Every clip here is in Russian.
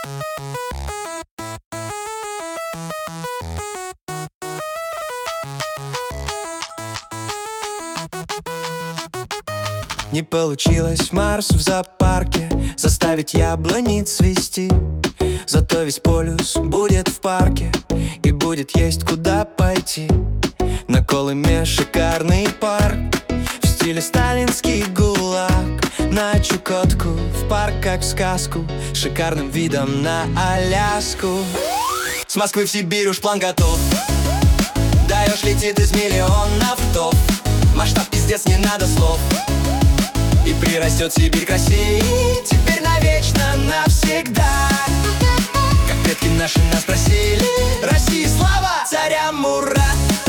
Не получилось Марс в зоопарке заставить яблони цвести. Зато весь полюс будет в парке и будет есть куда пойти. На Колыме шикарный парк в стиле сталинский ГУЛАГ. На Чукотку в парк как в сказку с шикарным видом на Аляску. С Москвы в Сибирь уж план готов. Даешь, летит из миллионов тов. Масштаб пиздец, не надо слов. И прирастет Сибирь к России теперь навечно, навсегда. Как предки наши нас просили: России слава, царям ура!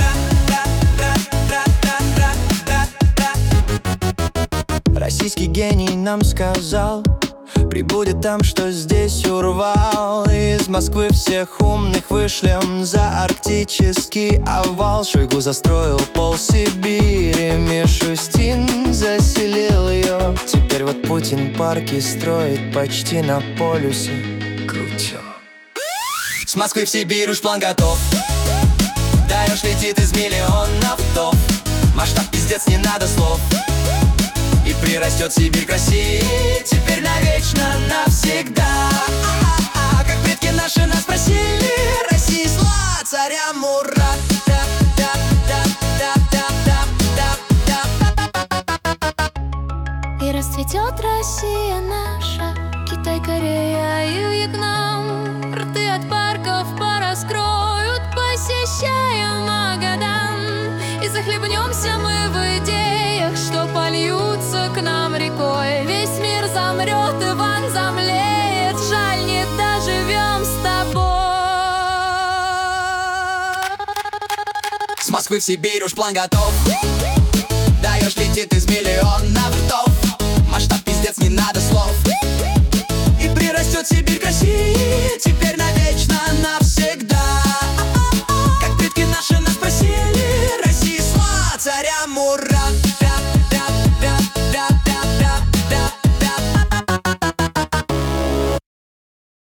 Российский гений нам сказал: прибудет там, что здесь урвал. Из Москвы всех умных вышлем за арктический овал. Шойгу застроил полсибири, Мишустин заселил ее. Теперь вот Путин парки строит почти на полюсе. Круто. С Москвы в Сибирь уж план готов. Даешь, летит из миллионов тов. Масштаб пиздец, не надо слов. И прирастет Сибирь к России теперь навечно, навсегда. Как предки наши нас просили: России слава, царям ура! И расцветет Россия наша, Китай, Корея и Вьетнам. Рты от парков пораскроют, посещая Магадан. И захлебнемся мы в идеях, что польются к нам рекой. Весь мир замрет, Иван замлеет, жаль, не доживем с тобой. С Москвы в Сибирь уж план готов. Даешь, летит из миллионов тов. Масштаб пиздец, не надо слов. И прирастет Сибирь к России теперь навечно, навсегда. Как предки наши нас просили: России слава, царям ура!